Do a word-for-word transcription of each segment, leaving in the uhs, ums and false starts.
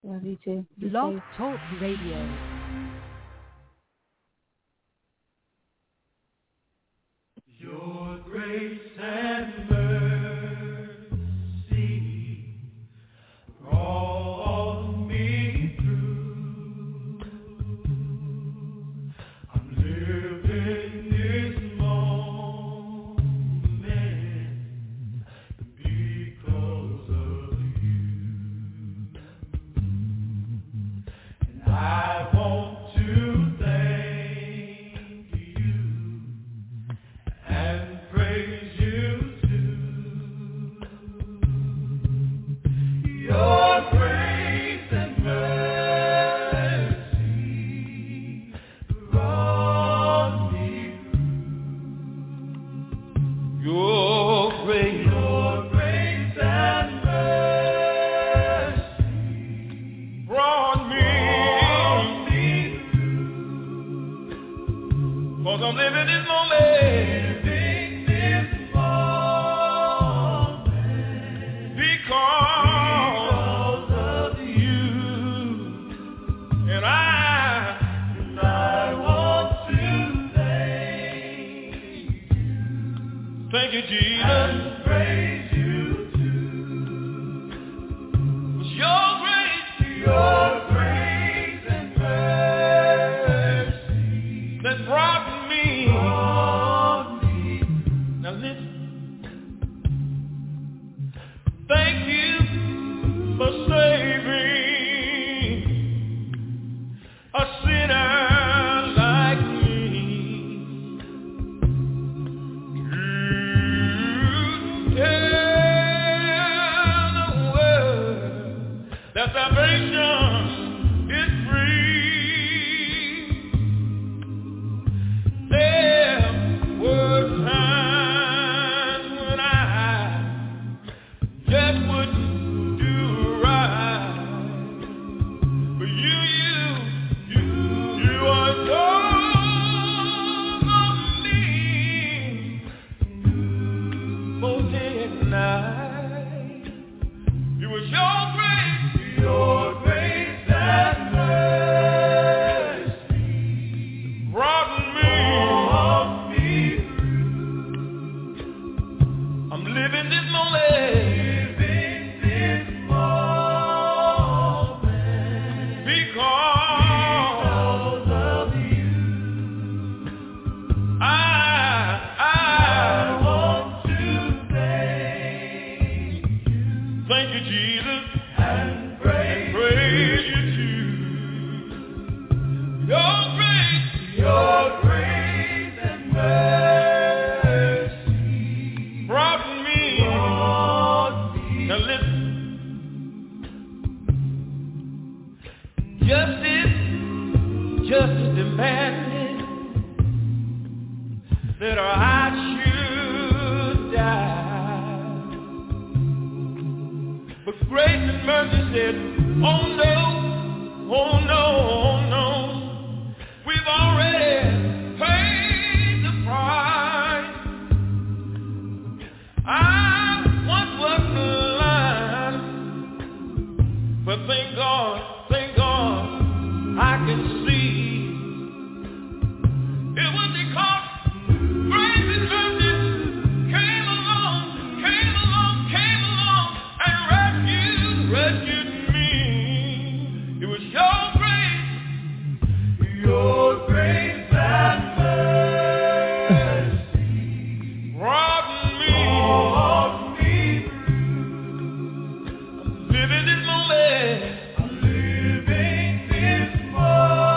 Love you too. Be Blog safe. Talk Radio. Your grace and mercy brought me through. I'm living this moment because of you. And I want to thank you and praise you too. Your grace and mercy brought me through. Your grace, your grace and mercy brought me, brought me through. 'Cause I'm living this moment. Thank you, Jesus. And praise you too. It's your grace, your grace and mercy that brought me. Brought me. Now listen. Thank you for saving a sinner. Salvation is free. There were times when I just wouldn't do right, but you, you, you, you are yours on me, both day and night. It was your grace. Your grace and mercy brought me, brought me through. I'm living this moment, living this moment because, because of you. I, I, I want to thank you. Thank you, Jesus. Praise you too. Your grace, your grace and mercy brought me. Brought me. Now listen. Justice, justice demanded that I should die, but grace and mercy said, oh no, oh no, oh no, we've already paid the price. I once was blind, but thank God, thank God, I can see. It was because grace and mercy came along, came along, came along, and rescued, rescued me. It was your grace, your grace and mercy brought me, brought me through. I'm living this moment, I'm living this moment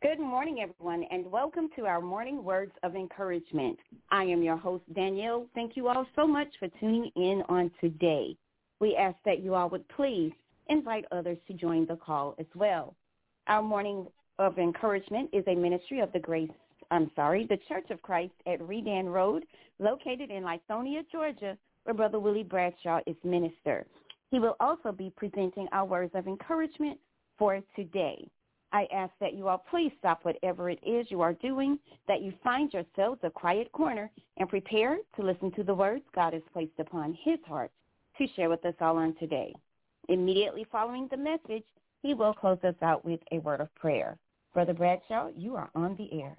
Good morning, everyone, and welcome to our morning words of encouragement. I am your host, Danielle. Thank you all so much for tuning in on today. We ask that you all would please invite others to join the call as well. Our morning of encouragement is a ministry of the Grace, I'm sorry, the Church of Christ at Redan Road, located in Lithonia, Georgia, where Brother Willie Bradshaw is minister. He will also be presenting our words of encouragement for today. I ask that you all please stop whatever it is you are doing, that you find yourselves a quiet corner and prepare to listen to the words God has placed upon his heart to share with us all on today. Immediately following the message, he will close us out with a word of prayer. Brother Bradshaw, you are on the air.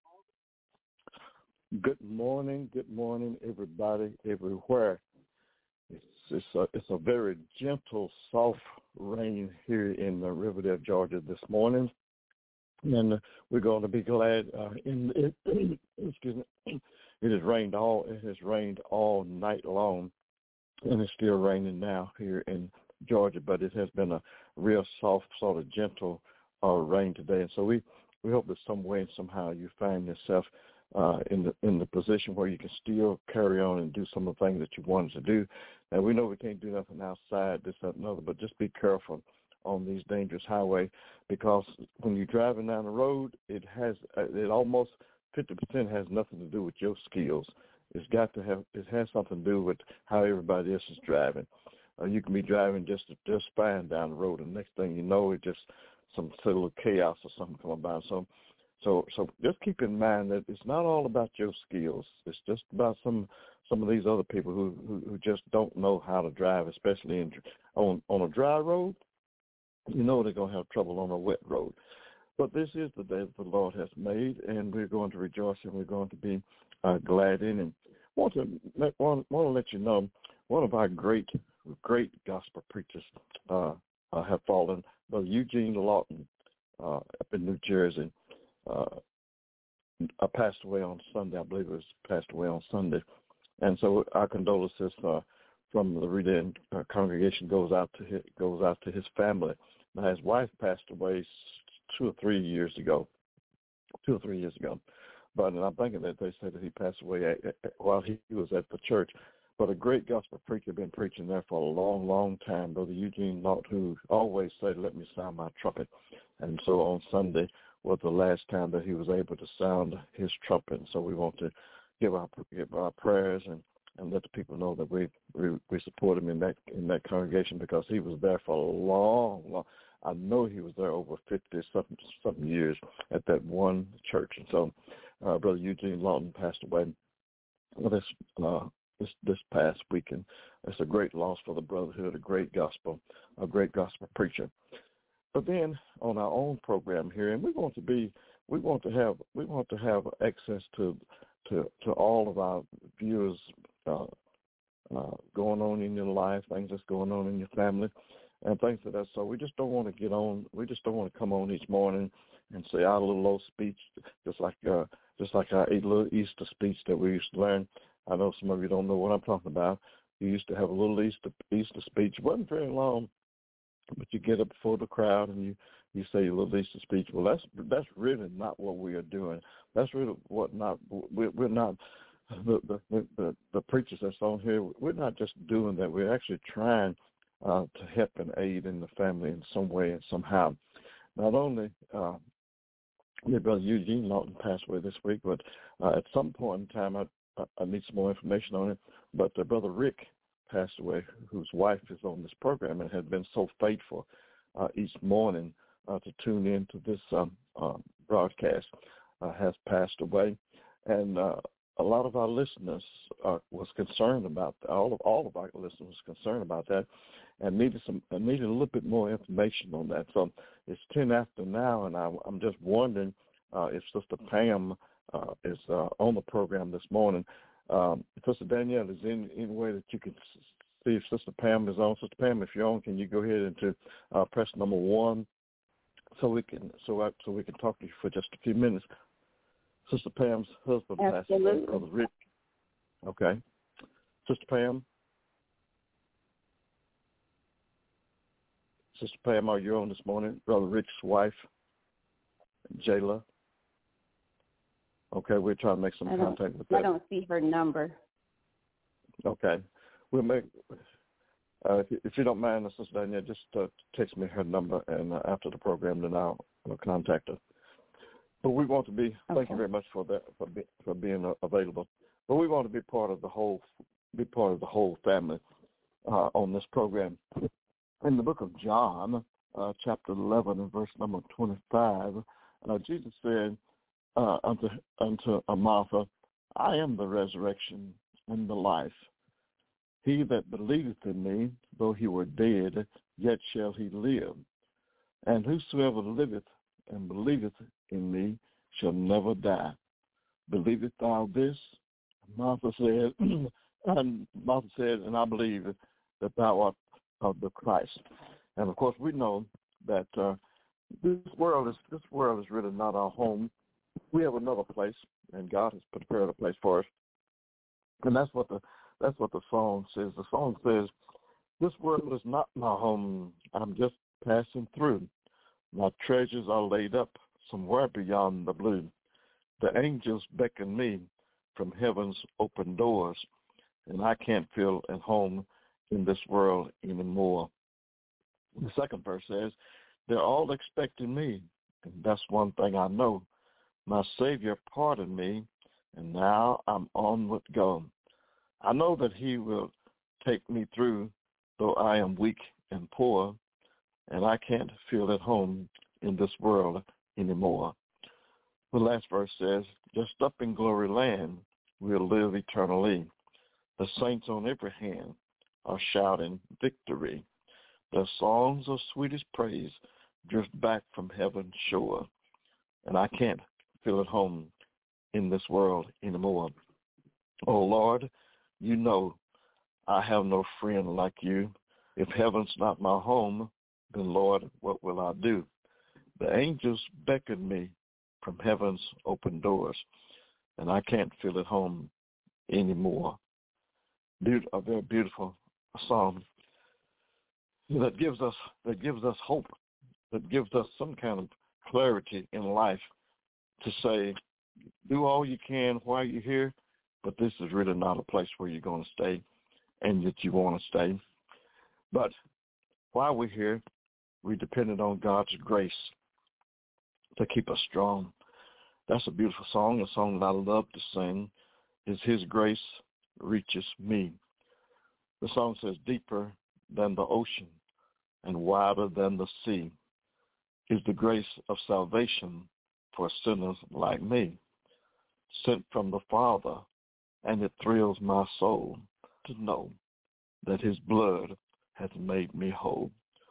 Good morning, good morning, everybody, everywhere. It's, it's, a, it's a very gentle, soft rain here in uh, Riverdale, Georgia this morning, and uh, we're going to be glad. Uh, in it, excuse me, it has rained all it has rained all night long, and it's still raining now here in Georgia. But it has been a real soft, sort of gentle uh, rain today, and so we, we hope that some way and somehow you find yourself Uh, in the in the position where you can still carry on and do some of the things that you wanted to do. And we know we can't do nothing outside, this, that, and another, but just be careful on these dangerous highways, because when you're driving down the road, it has it almost fifty percent has nothing to do with your skills. It's got to have it has something to do with how everybody else is driving. Uh, you can be driving just just fine down the road, and the next thing you know, it just some sort of chaos or something come about. So. So so just keep in mind that it's not all about your skills. It's just about some some of these other people who, who, who just don't know how to drive, especially in, on, on a dry road. You know they're going to have trouble on a wet road. But this is the day that the Lord has made, and we're going to rejoice and we're going to be uh, glad in it. I want to, want, want to let you know, one of our great, great gospel preachers uh, uh, have fallen, Brother Eugene Lawton uh, up in New Jersey. Uh, I passed away on Sunday. I believe it was passed away on Sunday. And so our condolences uh, from the Redan uh, congregation goes out to his, goes out to his family. Now, his wife passed away two or three years ago, two or three years ago. But and I'm thinking that they said that he passed away at, at, while he was at the church. But a great gospel preacher been preaching there for a long, long time, Brother Eugene Lawton, who always said, "Let me sound my trumpet." And so on Sunday was the last time that he was able to sound his trumpet. So we want to give our give our prayers and, and let the people know that we, we we support him in that in that congregation, because he was there for a long, long. I know he was there over fifty something something years at that one church. And so, uh, Brother Eugene Lawton passed away well, this uh, this this past weekend. It's a great loss for the brotherhood. A great gospel, a great gospel preacher. But then on our own program here, and we want to be, we want to have, we want to have access to, to, to all of our viewers uh, uh, going on in your life, things that's going on in your family, and things like that. So we just don't want to get on. We just don't want to come on each morning and say our little old speech, just like uh, just like our little Easter speech that we used to learn. I know some of you don't know what I'm talking about. You used to have a little Easter Easter speech. It wasn't very long. But you get up before the crowd and you, you say your little Easter speech. Well, that's that's really not what we are doing. That's really what not we're, we're not the the, the the preachers that's on here. We're not just doing that. We're actually trying uh, to help and aid in the family in some way and somehow. Not only uh, did Brother Eugene Lawton pass away this week, but uh, at some point in time, I I need some more information on it. But uh, Brother Rick passed away, whose wife is on this program and had been so faithful uh, each morning uh, to tune in to this um, uh, broadcast, uh, has passed away. And uh, a lot of our listeners uh, was concerned about that. All of all of our listeners was concerned about that, and needed some uh, needed a little bit more information on that. So it's ten after now, and I, I'm just wondering uh, if Sister Pam uh, is uh, on the program this morning. Um, Sister Danielle, is there any, any way that you can see if Sister Pam is on? Sister Pam, if you're on, can you go ahead and to uh, press number one so we can so I, so we can talk to you for just a few minutes. Sister Pam's husband passed away, Brother Rick. Okay, Sister Pam. Sister Pam, are you on this morning? Brother Rick's wife. Jayla. Okay, we're trying to make some I contact with that. I don't see her number. Okay. We'll make, uh, if, you, if you don't mind, Sister Danielle, just uh, text me her number, and uh, after the program, then I'll, I'll contact her. But we want to be, okay. Thank you very much for that, for, be, for being uh, available. But we want to be part of the whole, be part of the whole family uh, on this program. In the book of John, uh, chapter eleven and verse number twenty-five, uh, Jesus said uh, unto, unto Martha, I am the resurrection and the life. He that believeth in me, though he were dead, yet shall he live. And whosoever liveth and believeth in me shall never die. Believest thou this? Martha said, and Martha said, and I believe that thou art of the Christ. And of course, we know that uh, this world is this world is really not our home. We have another place, and God has prepared a place for us. And that's what the that's what the song says. The song says, "This world is not my home. I'm just passing through. My treasures are laid up somewhere beyond the blue. The angels beckon me from heaven's open doors, and I can't feel at home in this world anymore." The second verse says, "They're all expecting me, and that's one thing I know. My Savior pardoned me, and now I'm onward go. I know that he will take me through, though I am weak and poor, and I can't feel at home in this world anymore." The last verse says, "Just up in glory land, we'll live eternally. The saints on every hand are shouting victory. Their songs of sweetest praise drift back from heaven's shore, and I can't feel at home in this world anymore. Oh, Lord, you know I have no friend like you. If heaven's not my home, then, Lord, what will I do? The angels beckon me from heaven's open doors, and I can't feel at home anymore." Be- a very beautiful song that gives us that gives us hope, that gives us some kind of clarity in life to say, do all you can while you're here, but this is really not a place where you're going to stay and that you want to stay. But while we're here, we depended on God's grace to keep us strong. That's a beautiful song, a song that I love to sing, is His Grace Reaches Me. The song says, "Deeper than the ocean and wider than the sea is the grace of salvation for sinners like me, sent from the Father, and it thrills my soul to know that his blood hath made me whole."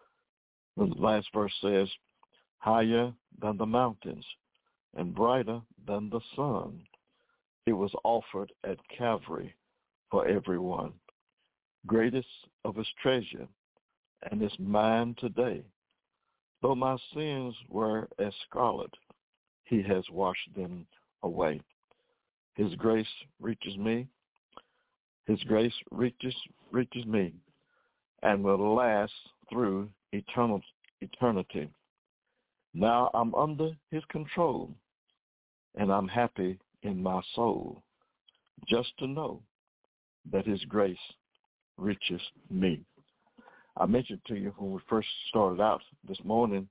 The last verse says, "Higher than the mountains and brighter than the sun, it was offered at Calvary for everyone. Greatest of his treasure, and is mine today. Though my sins were as scarlet, he has washed them away. His grace reaches me, his grace reaches reaches me, and will last through eternal eternity. Now I'm under his control, and I'm happy in my soul, just to know that his grace reaches me." I mentioned to you when we first started out this morning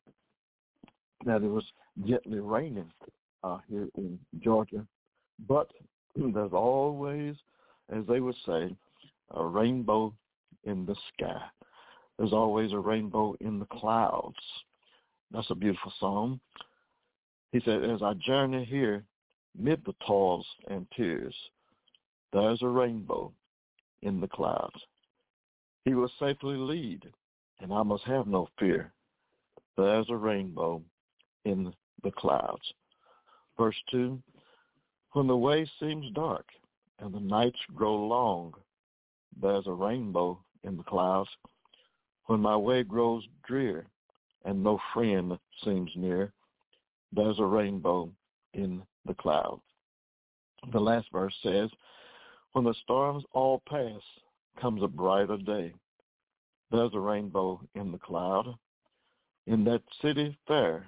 that it was gently raining uh, here in Georgia, but there's always, as they would say, a rainbow in the sky. There's always a rainbow in the clouds. That's a beautiful song. He said, "As I journey here mid the toils and tears, there's a rainbow in the clouds. He will safely lead, and I must have no fear. There's a rainbow in the clouds." Verse two, "When the way seems dark and the nights grow long, there's a rainbow in the clouds. When my way grows drear and no friend seems near, there's a rainbow in the clouds." The last verse says, "When the storms all pass, comes a brighter day. There's a rainbow in the cloud. In that city fair,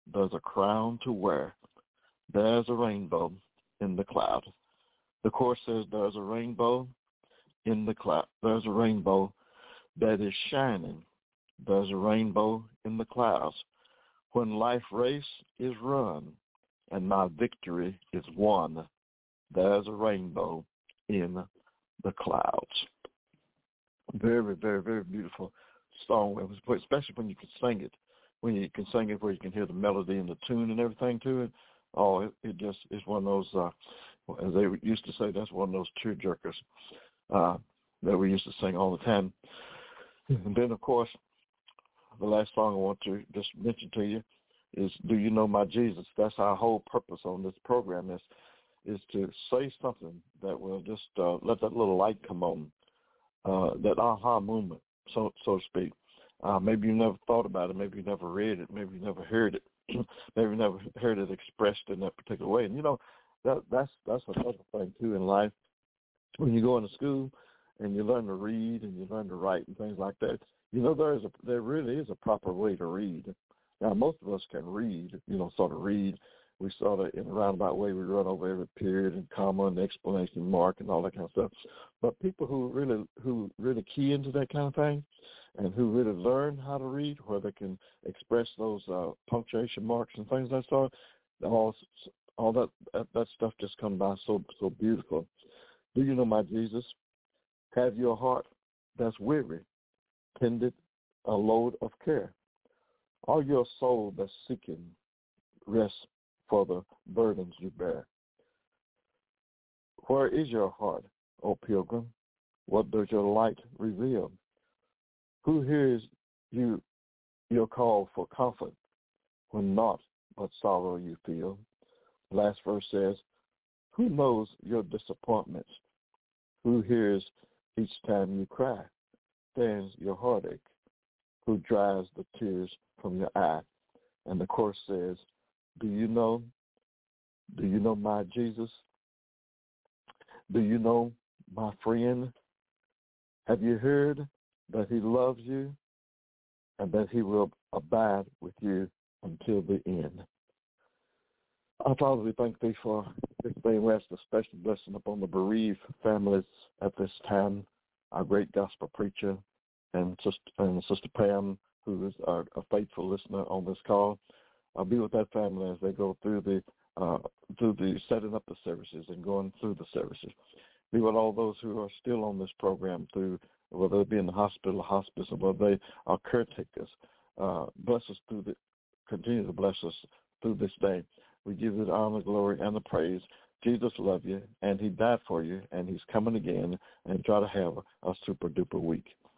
there's a crown to wear. There's a rainbow in the cloud. The chorus says there's a rainbow in the cloud. There's a rainbow that is shining. There's a rainbow in the clouds. When life race is run and my victory is won, there's a rainbow in the clouds. Very, very, very beautiful song, especially when you can sing it. When you can sing it where you can hear the melody and the tune and everything to it. Oh, it, it just is one of those, uh, as they used to say, that's one of those tear jerkers uh, that we used to sing all the time. And then, of course, the last song I want to just mention to you is Do You Know My Jesus? That's our whole purpose on this program is, is to say something that will just uh, let that little light come on, uh, that aha moment, so so to speak. Uh, maybe you never thought about it. Maybe you never read it. Maybe you never heard it. Maybe you never heard it expressed in that particular way. And, you know, that, that's that's another thing, too, in life. When you go into school and you learn to read and you learn to write and things like that, you know, there is a, there really is a proper way to read. Now, most of us can read, you know, sort of read. We sort of, in a roundabout way, we run over every period and comma and exclamation mark and all that kind of stuff. But people who really who really key into that kind of thing and who really learn how to read, where they can express those uh, punctuation marks and things like that sort, all all that, that that stuff just comes by so so beautiful. Do you know my Jesus? Have your heart that's weary tended a load of care? All your soul that's seeking rest for the burdens you bear. Where is your heart, O pilgrim? What does your light reveal? Who hears you your call for comfort when naught but sorrow you feel? The last verse says, who knows your disappointments? Who hears each time you cry? Stands your heartache? Who dries the tears from your eye? And the chorus says, do you know, do you know my Jesus? Do you know my friend? Have you heard that he loves you and that he will abide with you until the end? Our Father, we thank thee for this day and rest, a special blessing upon the bereaved families at this time. Our great gospel preacher and Sister, and Sister Pam, who is our, a faithful listener on this call. I'll be with that family as they go through the uh, through the setting up the services and going through the services. Be with all those who are still on this program, through whether they be in the hospital, hospice, or whether they are caretakers. Uh, bless us through the continue to bless us through this day. We give you the honor, glory, and the praise. Jesus loves you, and he died for you, and he's coming again, and try to have a super duper week.